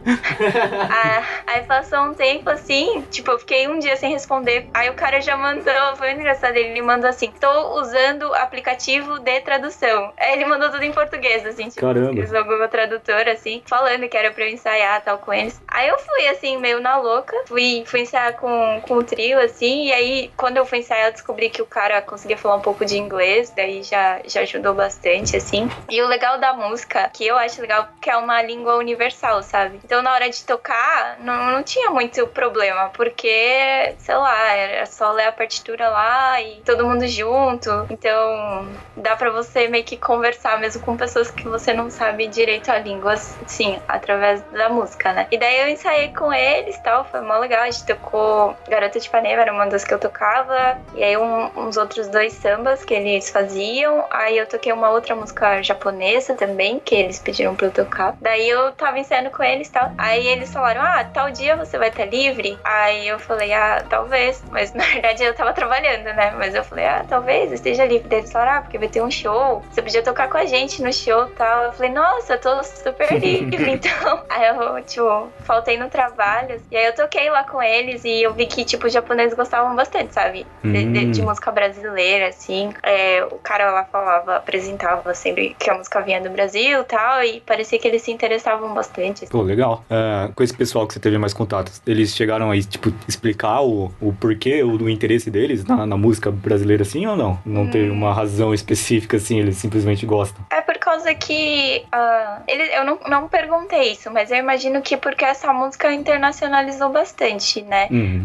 Aí passou um tempo, assim, tipo, eu fiquei um dia sem responder. Aí o cara já mandou, foi muito engraçado, ele mandou assim, tô usando aplicativo de tradução. Aí ele mandou tudo em português, assim, tipo, usou o Google Tradutor, assim, falando que era pra eu ensaiar tal com eles. Aí eu fui, assim, meio na louca, fui ensaiar com o trio, assim, e aí quando eu fui ensaiar eu descobri que o cara conseguia falar um pouco de inglês, daí já ajudou bastante, assim. E o legal da música, que eu acho legal, que é uma língua universal, sabe? Então na hora de tocar, não tinha muito problema, porque, sei lá, era só ler a partitura lá e todo mundo junto. Então dá pra você meio que conversar mesmo com pessoas que você não sabe direito a língua, sim, através da música, né? E daí eu ensaiei com eles e tal, foi mó legal. A gente tocou Garota de Ipanema, era uma das que eu tocava, e aí uns outros 2 sambas que eles faziam. Aí eu toquei uma outra música japonesa também, que eles pediram pra eu tocar. Daí eu tava ensaiando com eles e tal. Aí eles falaram, tal dia você vai estar livre? Aí eu falei, talvez. Mas na verdade eu tava trabalhando, né? Mas eu falei, talvez eu esteja livre. Daí eles falaram, porque vai ter um show, você podia tocar com a gente no show e tal. Eu falei, nossa, eu tô super livre, então. Aí eu, tipo, faltei no trabalho. E aí eu toquei lá com eles e eu vi que, tipo, os japoneses gostavam bastante, sabe? De música brasileira, assim. O cara lá apresentava sempre que a música vinha do Brasil e tal, e parecia que eles se interessavam bastante. Pô, legal. Com esse pessoal que você teve mais contatos, eles chegaram aí, tipo, explicar o porquê, do interesse deles na música brasileira, assim, ou não? Não tem uma razão específica, assim, eles simplesmente gostam? É por causa que eu não perguntei isso, mas eu imagino que porque essa música internacionalizou bastante, né?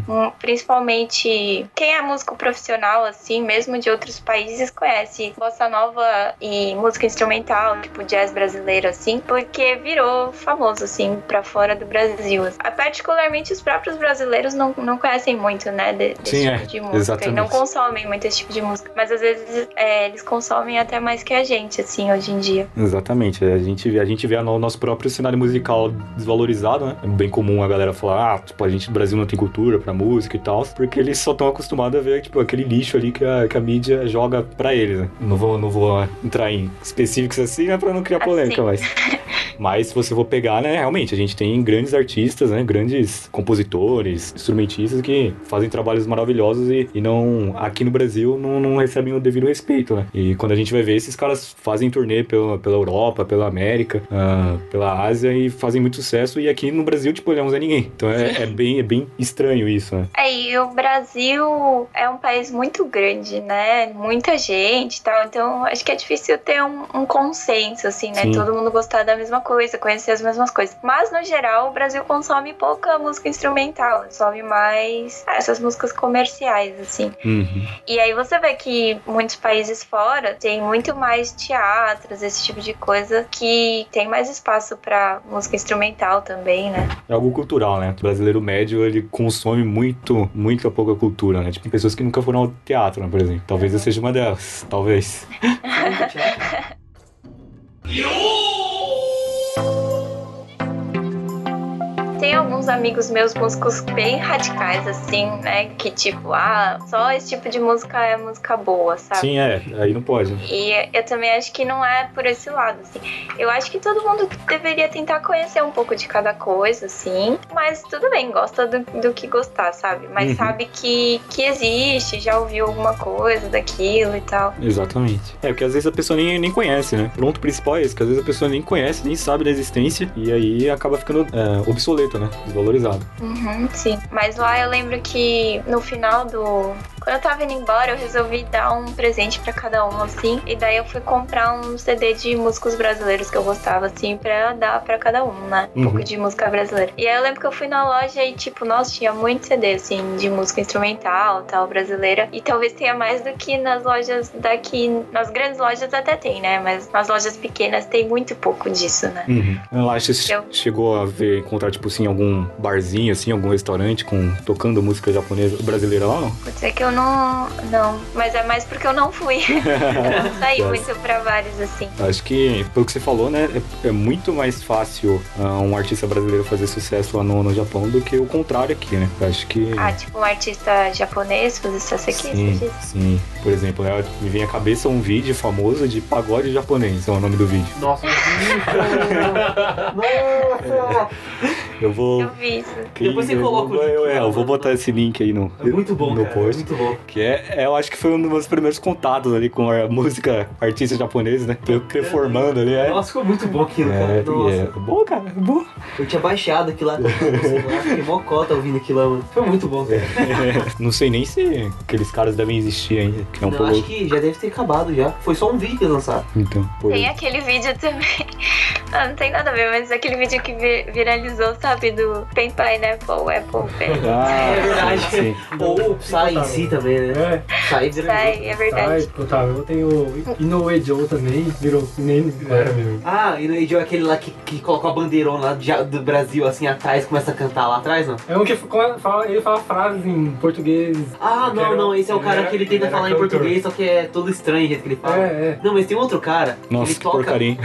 Principalmente quem é músico profissional, assim, mesmo de outros países, conhece bossa nova e música instrumental, tipo jazz brasileiro, assim, porque virou famoso, assim, pra fora do Brasil. Particularmente os próprios brasileiros não conhecem muito, né, desse tipo de música. Exatamente. E não consomem muito esse tipo de música. Mas às vezes eles consomem até mais que a gente, assim, hoje em dia. Exatamente. A gente vê o nosso próprio cenário musical desvalorizado, né? É bem comum a galera falar, tipo, a gente no Brasil não tem cultura pra música e tal, porque eles só estão acostumados a ver, tipo, aquele lixo ali que a mídia joga pra eles, né? Não vou entrar em específicos assim, né, pra não criar polêmica, mas se você for pegar, né, realmente, a gente tem grandes artistas, né, grandes compositores, instrumentistas que fazem trabalhos maravilhosos e não, aqui no Brasil, não recebem o devido respeito, né? E quando a gente vai ver, esses caras fazem turnê pela Europa, pela América, pela Ásia e fazem muito sucesso, e aqui no Brasil, tipo, ele não é ninguém. Então é bem estranho isso, né? E o Brasil é um país muito grande, né? Muita gente e tal, então acho que é difícil ter um consenso, assim, né? Sim. Todo mundo gostar da mesma coisa, conhecer as mesmas coisas. Mas, no geral, o Brasil consome pouca música instrumental, consome mais essas músicas comerciais, assim. E aí você vê que muitos países fora tem muito mais teatros, esse tipo de coisa, que tem mais espaço pra música instrumental também, né? É algo cultural, né? O brasileiro médio, ele consome muito pouca cultura, né? Tipo, pessoas que nunca foram ao teatro, né, por exemplo. Talvez eu seja uma delas, talvez. Tem alguns amigos meus, músicos bem radicais, assim, né? Que tipo, só esse tipo de música é música boa, sabe? Sim, aí não pode. E eu também acho que não é por esse lado, assim. Eu acho que todo mundo deveria tentar conhecer um pouco de cada coisa, assim. Mas tudo bem, gosta do que gostar, sabe? Mas sabe que existe, já ouviu alguma coisa daquilo e tal. Exatamente. Porque às vezes a pessoa nem conhece, né? O ponto principal é esse, que às vezes a pessoa nem conhece, nem sabe da existência, e aí acaba ficando obsoleto, né? Desvalorizado. Sim. Mas lá eu lembro que no final quando eu tava indo embora, eu resolvi dar um presente pra cada um, assim. E daí eu fui comprar um CD de músicos brasileiros que eu gostava, assim, pra dar pra cada um, né? Um pouco de música brasileira. E aí eu lembro que eu fui na loja e, tipo, nossa, tinha muito CD, assim, de música instrumental, tal, brasileira. E talvez tenha mais do que nas lojas daqui. Nas grandes lojas até tem, né? Mas nas lojas pequenas tem muito pouco disso, né? Lá você chegou a encontrar, tipo assim, algum barzinho, assim, algum restaurante tocando música japonesa, brasileira lá, não? Pode ser que eu não, mas é mais porque eu não fui. Não saí muito pra vários, assim. Acho que, pelo que você falou, né, é muito mais fácil um artista brasileiro fazer sucesso lá no Japão do que o contrário aqui, né? Acho que... tipo um artista japonês fazer sucesso aqui? Sim. Por exemplo, me vem à cabeça um vídeo famoso de pagode japonês, é o nome do vídeo. Nossa, Eu vi isso. Depois você coloca o link. Eu vou botar esse link aí no muito bom, no cara, post. muito bom. Que eu acho que foi um dos meus primeiros contatos ali com a música artista japonesa, né? Eu reformando ali. Nossa, ficou muito bom aquilo, cara. Nossa. É bom, cara, é bom. Eu tinha baixado aquilo lá, fiquei mocota ouvindo aquilo lá, mano. Foi muito bom, cara. Não sei nem se aqueles caras devem existir ainda. Que é um pouco... acho que já deve ter acabado já. Foi só um vídeo que eles lançaram. Então, tem aquele vídeo também. Não tem nada a ver, mas aquele vídeo que viralizou, sabe? Do Pen Pineapple, Apple Pen. É verdade. Sim. Ou o Psy em si também, né? Psy viralizou. É verdade. Eu tenho o Inoue Joe também, virou meme. E no Edio é aquele lá que colocou a bandeirona lá do Brasil assim atrás, começa a cantar lá atrás, não? É um que ele fala frases em português. Não, esse é o cara que ele tenta falar em português, só que é todo estranho o jeito que ele fala. Não, mas tem outro cara. Nossa, ele que porcaria.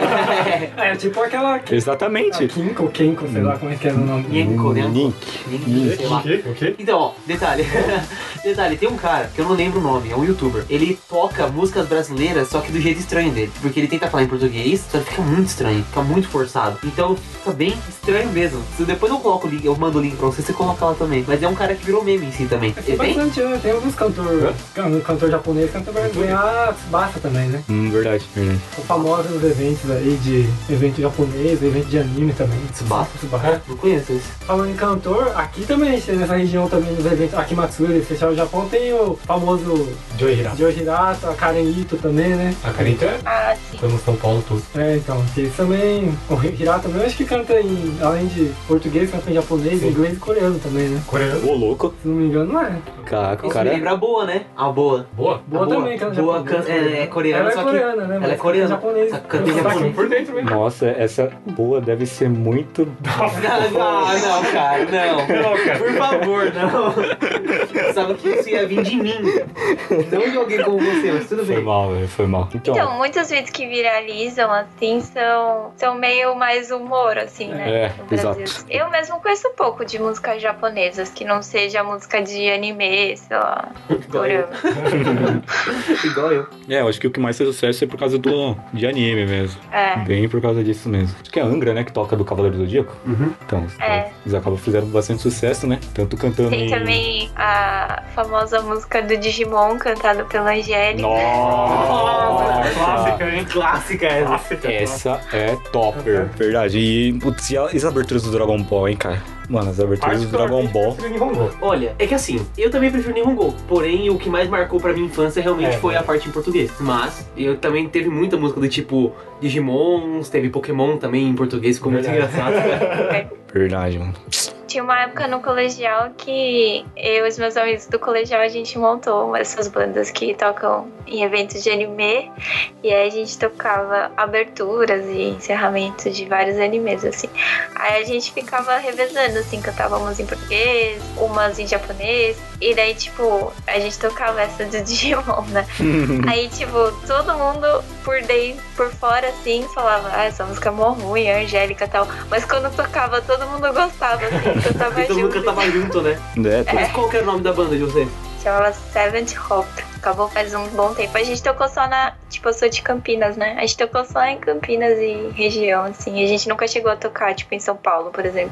Tipo aquela... Exatamente. Kenko, sei lá como é que é o nome. Nenko, né? Sei lá. O quê? Então, ó, detalhe, tem um cara, que eu não lembro o nome, é um youtuber. Ele toca músicas brasileiras, só que do jeito estranho dele. Porque ele tenta falar em português, só que fica muito estranho, fica muito forçado. Então fica bem estranho mesmo. Se depois eu coloco o link, eu mando o link pra você coloca lá também. Mas é um cara que virou meme em si também. Tem bastante, né? Tem alguns cantor japonês que canta brasileiro. Tsubasa também, né? Verdade. São famosos nos eventos aí, de evento japonês, evento de anime também. Tsubasa? Não conheço esse. Falando em cantor, aqui também, nessa região também, nos eventos Akimatsuri, Festival do Japão, tem o famoso Joe Hirata, a Karen Ito também, né? A Karen Ito Sim. Estamos no São Paulo todos. Então, que eles também, o Hirata também, eu acho que canta além de português, canta em japonês, inglês e coreano também, né? Coreano. Ô, louco. Se não me engano, não é. Caraca, o Isso cara... me lembra a Boa, né? A Boa. Boa? Boa também canta Boa japonês. é coreana, Ela é só coreana, né? ela é Mas coreana. japonês. Canta em japonês. Por dentro mesmo. Nossa, essa boa deve ser muito... Não, cara, não. Por favor, não. Sabe que isso ia vir de mim. Não de alguém como você, mas tudo bem. Foi mal, velho, foi mal. Então, muitos vídeos que viralizam, assim, são meio mais humor, assim, né? No Brasil. Exato. Eu mesmo conheço pouco de músicas japonesas, que não seja música de anime, sei lá, dorama. Igual eu. Eu acho que o que mais fez sucesso é por causa de anime mesmo. É. Bem por causa disso mesmo. Acho que é a Angra, né, que toca do Cavaleiro do Zodíaco. Então, eles acabam fazendo bastante sucesso, né? Tanto cantando Tem também a famosa música do Digimon, cantada pela Angélica. Nossa! Clássica, hein? Clássica essa. Essa é topper, verdade. E putz, e as aberturas do Dragon Ball, hein, cara? Mano, as aberturas do Dragon Ball. Olha, é que assim, eu também prefiro Nihongo. Porém, o que mais marcou pra minha infância realmente foi a parte em português. Mas, eu também teve muita música do tipo Digimons, teve Pokémon também em português, ficou muito engraçado. Verdade, mano. tinha uma época no colegial que eu e os meus amigos do colegial, a gente montou essas bandas que tocam em eventos de anime. E aí a gente tocava aberturas e encerramentos de vários animes, assim. Aí a gente ficava revezando, assim, cantávamos em português, umas em japonês. E daí, tipo, a gente tocava essa do Digimon, né? Aí, tipo, todo mundo por fora, assim, falava, essa música é mó ruim, é Angélica e tal. Mas quando tocava, todo mundo gostava, assim, cantava Todo mundo cantava junto, né? Mas qual que era o nome da banda de vocês? Chamava Seventh Hope. Acabou faz um bom tempo. A gente tocou só na... Tipo, eu sou de Campinas, né? A gente tocou só em Campinas e região, assim. A gente nunca chegou a tocar, tipo, em São Paulo, por exemplo.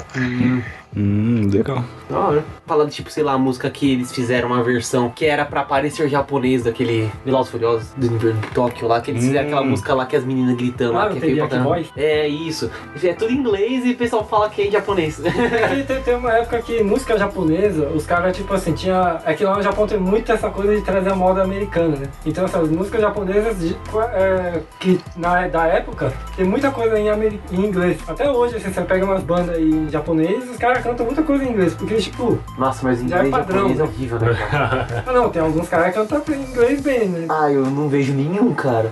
Legal. Falando, tipo, sei lá, a música que eles fizeram uma versão que era pra parecer japonês, daquele Velozes e Furiosos do Inverno de Tóquio lá, que eles fizeram aquela música lá que as meninas gritando lá, que é feio pra caramba. É isso. É tudo em inglês e o pessoal fala que é em japonês. Tem uma época que música japonesa, os caras, tipo assim, tinha... É que lá no Japão tem muito essa coisa de trazer a moda americana, né? Então essas músicas japonesas que da época, tem muita coisa em inglês. Até hoje, assim, você pega umas bandas em japonês, os caras cantam muita coisa em inglês, porque, tipo... Nossa, mas inglês japonês é horrível, né? Não, tem alguns caras que cantam em inglês bem, né? Eu não vejo nenhum, cara.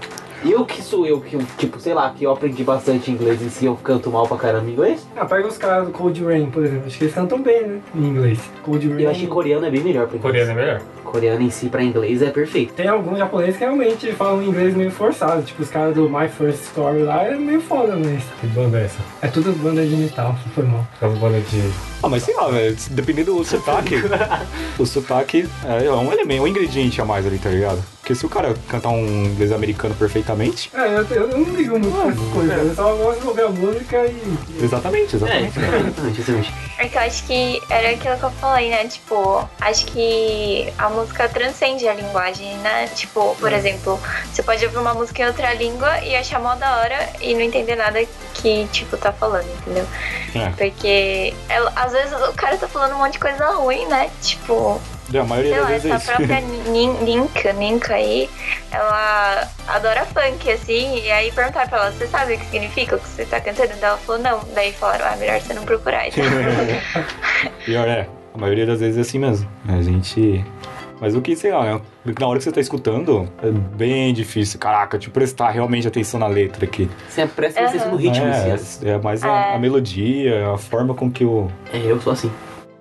Tipo, sei lá, que eu aprendi bastante inglês em si, eu canto mal pra caramba em inglês. Pega os caras do Cold Rain, por exemplo. Acho que eles cantam bem, né? Em inglês. Cold Rain. Eu acho que coreano é bem melhor pra inglês. Coreano é melhor. Coreano em si pra inglês é perfeito. Tem alguns japoneses que realmente falam inglês meio forçado. Tipo, os caras do My First Story lá é meio foda, mas... Que banda é essa? É tudo banda de metal, foi mal. Aquela banda de... Mas sei lá, velho, dependendo do sotaque, o sotaque é um elemento, um ingrediente a mais ali, tá ligado? Porque se o cara cantar um inglês americano perfeitamente... eu não ligo muito pra essas coisas, eu só gosto de ouvir a música e... Exatamente. Exatamente. É que eu acho que era aquilo que eu falei, né? Tipo, acho que a música transcende a linguagem, né? Tipo, por exemplo, você pode ouvir uma música em outra língua e achar mó da hora e não entender nada que, tipo, tá falando, entendeu? Porque às vezes o cara tá falando um monte de coisa ruim, né? Tipo... A maioria das vezes é essa própria Ninka aí, ela adora funk, assim, e aí perguntaram pra ela, você sabe o que significa o que você tá cantando? Daí ela falou, não. Daí falaram, melhor você não procurar. Então. Pior a maioria das vezes é assim mesmo. Mas o que, sei lá, né? Na hora que você tá escutando, é bem difícil, caraca, te prestar realmente atenção na letra aqui. Você presta atenção no ritmo, é mais a melodia, a forma com que o... eu sou assim.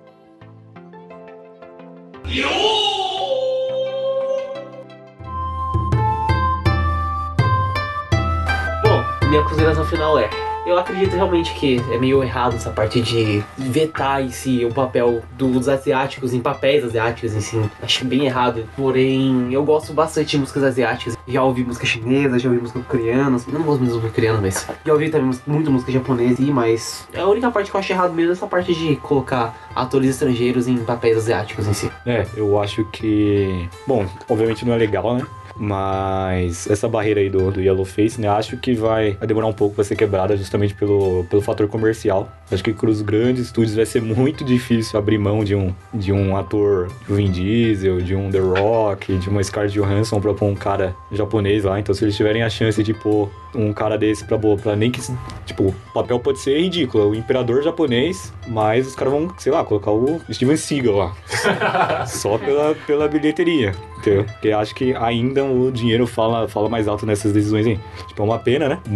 Bom, minha consideração final eu acredito realmente que é meio errado essa parte de vetar em si o papel dos asiáticos em papéis asiáticos em si. Acho bem errado. Porém, eu gosto bastante de músicas asiáticas. Já ouvi música chinesa, já ouvi música coreana. Eu não gosto muito de música coreana, mas já ouvi também muita música japonesa. Mas a única parte que eu acho errado mesmo é essa parte de colocar atores estrangeiros em papéis asiáticos em si. Eu acho que... Bom, obviamente não é legal, né? Mas essa barreira aí do Yellowface, né? Acho que vai demorar um pouco pra ser quebrada justamente pelo fator comercial. Acho que para os grandes estúdios vai ser muito difícil abrir mão de um ator, de um Vin Diesel, de um The Rock, de uma Scarlett Johansson pra pôr um cara japonês lá. Então se eles tiverem a chance de pôr um cara desse pra nem que... Tipo, o papel pode ser ridículo, o imperador japonês, mas os caras vão, sei lá, colocar o Steven Seagal lá. Só pela bilheteria. Porque acho que ainda o dinheiro fala mais alto nessas decisões aí. Tipo, é uma pena, né?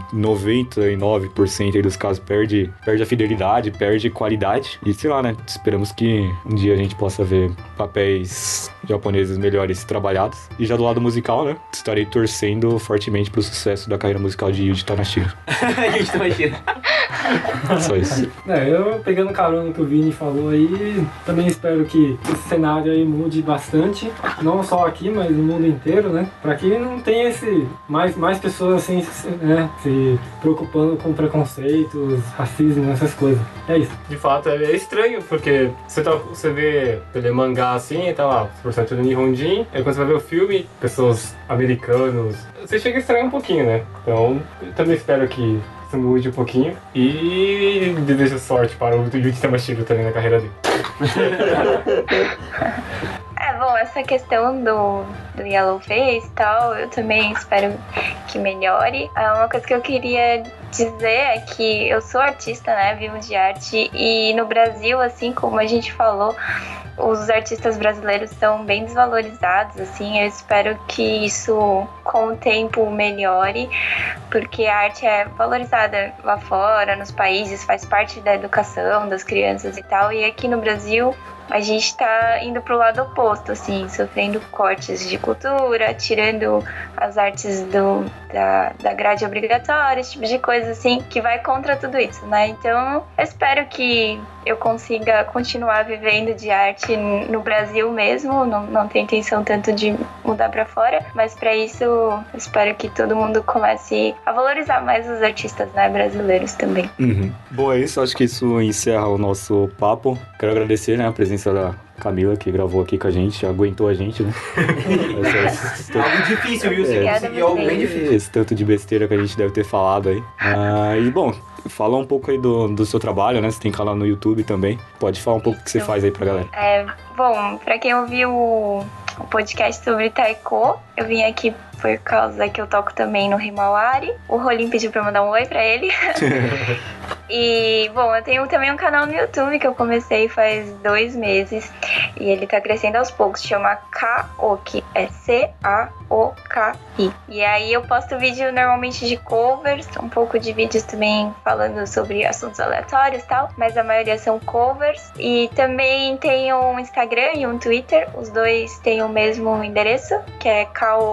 99% aí dos casos perde a fidelidade, perde qualidade. E sei lá, né? Esperamos que um dia a gente possa ver papéis japoneses melhores trabalhados. E já do lado musical, né? Estarei torcendo fortemente pro sucesso da carreira musical de Yuji Tamashiro. Yuji Tamashiro. Só isso. Eu pegando carona que o Vini falou aí, também espero que esse cenário aí mude bastante. Não só aqui, mas no mundo inteiro, né? Pra que não tenha mais pessoas assim, né? Se preocupando com preconceitos, racismo, essas coisas. É isso. De fato, é estranho, porque você vê mangá assim, e tá lá, por cento do Nihonjin, aí quando você vai ver o filme, pessoas americanos, você chega a estranhar um pouquinho, né? Então, eu também espero que isso mude um pouquinho e desejo sorte para o Yuji Tamashiro também na carreira dele. Bom, essa questão do Yellowface e tal, eu também espero que melhore. Uma coisa que eu queria dizer é que eu sou artista, né? Vivo de arte. E no Brasil, assim como a gente falou, os artistas brasileiros são bem desvalorizados, assim. Eu espero que isso, com o tempo, melhore, porque a arte é valorizada lá fora, nos países, faz parte da educação das crianças e tal. E aqui no Brasil, a gente tá indo pro lado oposto, assim, sofrendo cortes de cultura, tirando as artes da grade obrigatória, esse tipo de coisa, assim, que vai contra tudo isso, né? Então, eu espero que eu consiga continuar vivendo de arte no Brasil mesmo, não tenho intenção tanto de mudar pra fora, mas pra isso, eu espero que todo mundo comece a valorizar mais os artistas, né, brasileiros também. Bom, é isso, acho que isso encerra o nosso papo. Quero agradecer, né, a presença da Camila, que gravou aqui com a gente, aguentou a gente, né? Algo difícil, viu? Obrigada, E algo bem difícil. Esse tanto de besteira que a gente deve ter falado aí. E bom, fala um pouco aí do seu trabalho, né? Você tem canal no YouTube também. Pode falar um pouco o que você faz aí pra galera. Bom, pra quem ouviu o podcast sobre taiko, eu vim aqui por causa que eu toco também no Himawari. O Rolim pediu pra eu mandar um oi pra ele. E, bom, eu tenho também um canal no YouTube que eu comecei faz 2 meses. E ele tá crescendo aos poucos, chama Kaoki. É C-A-O-K-I. E aí eu posto vídeo normalmente de covers, um pouco de vídeos também falando sobre assuntos aleatórios e tal, mas a maioria são covers. E também tenho um Instagram e um Twitter, os dois têm o mesmo endereço, que é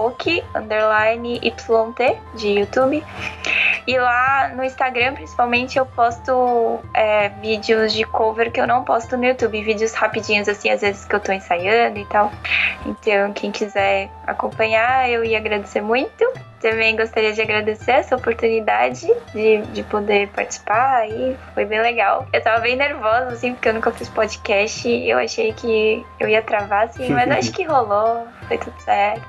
Kaoki_YT de YouTube. E lá no Instagram, principalmente, eu posto vídeos de cover que eu não posto no YouTube. Vídeos rapidinhos, assim, às vezes que eu tô ensaiando e tal. Então, quem quiser acompanhar, eu ia agradecer muito. Também gostaria de agradecer essa oportunidade de poder participar aí. Foi bem legal. Eu tava bem nervosa, assim, porque eu nunca fiz podcast. E eu achei que eu ia travar, assim, mas acho que rolou. Foi tudo certo.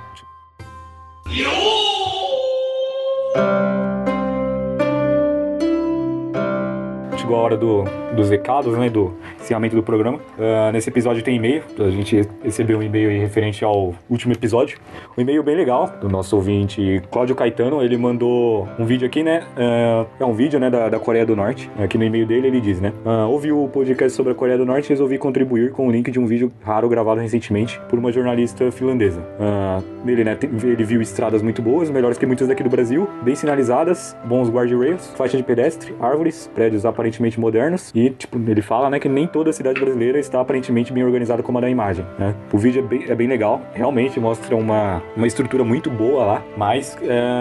Chegou a hora dos recados, né, do encerramento do programa. Nesse episódio tem e-mail, a gente recebeu um e-mail aí referente ao último episódio. Um e-mail bem legal do nosso ouvinte Cláudio Caetano. Ele mandou um vídeo aqui, né, é um vídeo, né, da Coreia do Norte. Aqui no e-mail dele ele diz, né, ouvi o podcast sobre a Coreia do Norte e resolvi contribuir com o link de um vídeo raro gravado recentemente por uma jornalista finlandesa. Nele, né, ele viu estradas muito boas, melhores que muitas daqui do Brasil, bem sinalizadas, bons guardrails, faixa de pedestre, árvores, prédios aparentemente modernos e, tipo, ele fala, né, que nem toda cidade brasileira está aparentemente bem organizada como a da imagem, né? O vídeo é bem legal, realmente mostra uma estrutura muito boa lá, mas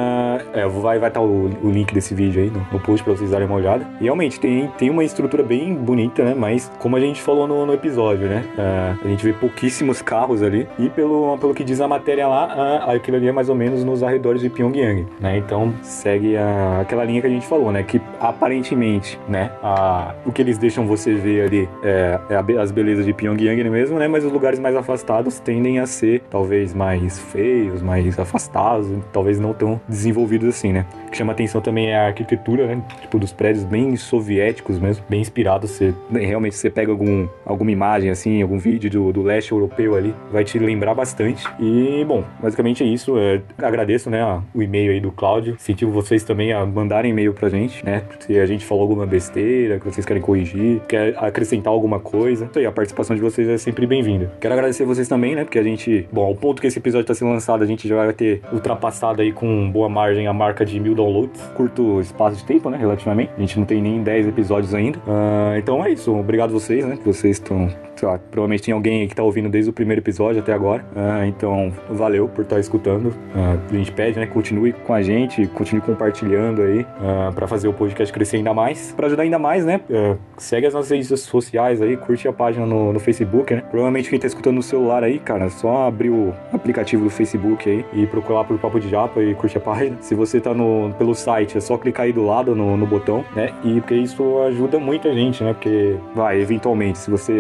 vai estar o link desse vídeo aí no post pra vocês darem uma olhada. E realmente tem uma estrutura bem bonita, né? Mas como a gente falou no episódio, né? A gente vê pouquíssimos carros ali e pelo que diz a matéria lá, aquilo ali é mais ou menos nos arredores de Pyongyang, né? Então segue aquela linha que a gente falou, né? Que aparentemente, né? O que eles deixam você ver ali as belezas de Pyongyang mesmo, né? Mas os lugares mais afastados tendem a ser talvez mais feios, mais afastados, talvez não tão desenvolvidos assim, né? O que chama atenção também é a arquitetura, né? Tipo, dos prédios bem soviéticos mesmo, bem inspirados. Realmente você pega alguma imagem assim, algum vídeo do leste europeu ali, vai te lembrar bastante. E, bom, basicamente é isso. Agradeço, né, o e-mail aí do Cláudio. Incentivo vocês também a mandarem e-mail pra gente, né? Se a gente falou alguma besteira, que vocês querem corrigir, quer acrescentar alguma coisa, isso aí, a participação de vocês é sempre bem-vinda. Quero agradecer vocês também, né, porque a gente, bom, ao ponto que esse episódio tá sendo lançado, a gente já vai ter ultrapassado aí com boa margem a marca de 1000 downloads, curto espaço de tempo, né, relativamente, a gente não tem nem 10 episódios ainda, então é isso, obrigado vocês, né, que vocês estão, sei lá, provavelmente tem alguém aí que tá ouvindo desde o primeiro episódio até agora, então valeu por estar escutando, a gente pede, né, continue com a gente, continue compartilhando aí, pra fazer o podcast crescer ainda mais, pra ajudar ainda mais, né, segue as nossas redes sociais aí, curte a página no Facebook, né, provavelmente quem tá escutando no celular aí, cara, só abrir o aplicativo do Facebook aí e procurar lá por Papo de Japa e curte a página. Se você tá pelo site, é só clicar aí do lado no botão, né, e porque isso ajuda muita gente, né, porque eventualmente, se você quer negociar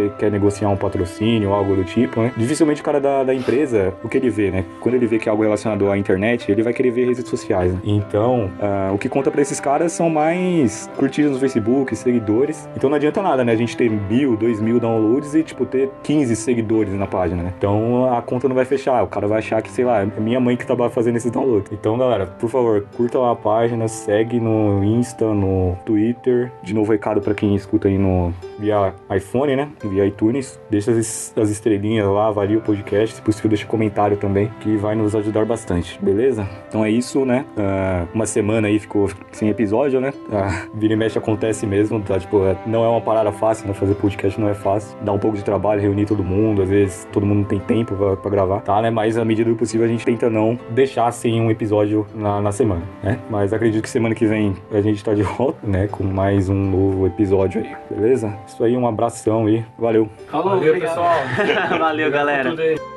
negociar um patrocínio ou algo do tipo, né? Dificilmente o cara da empresa, o que ele vê, né? Quando ele vê que é algo relacionado à internet, ele vai querer ver redes sociais, né? Então, o que conta pra esses caras são mais curtidas no Facebook, seguidores. Então não adianta nada, né? A gente ter 1.000, 2.000 downloads e, tipo, ter 15 seguidores na página, né? Então a conta não vai fechar. O cara vai achar que, sei lá, é minha mãe que tava fazendo esse download. Então, galera, por favor, curta lá a página, segue no Insta, no Twitter. De novo, recado pra quem escuta aí via iPhone, né? Via iTunes. Deixa as estrelinhas lá, avalia o podcast. Se possível, deixa comentário também, que vai nos ajudar bastante, beleza? Então é isso, né? Uma semana aí ficou sem episódio, né? Vira e mexe acontece mesmo, tá? Tipo, não é uma parada fácil, né? Fazer podcast não é fácil. Dá um pouco de trabalho, reunir todo mundo. Às vezes, todo mundo não tem tempo pra gravar, tá, né? Mas, à medida do possível, a gente tenta não deixar sem um episódio na semana, né? Mas acredito que semana que vem a gente tá de volta, né? Com mais um novo episódio aí, beleza? Isso aí, um abração e valeu. Falou, Valeu, obrigado. pessoal. Valeu, galera. Tudo aí.